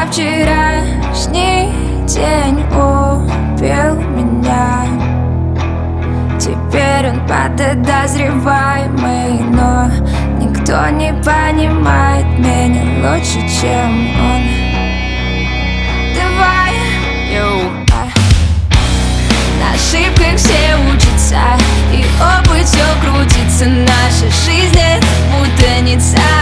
вчерашний день убил меня. Теперь он подозреваемый, но никто не понимает меня лучше, чем он. Давай, на ошибках все учатся, и опыт все крутится. Наша жизнь — это путаница.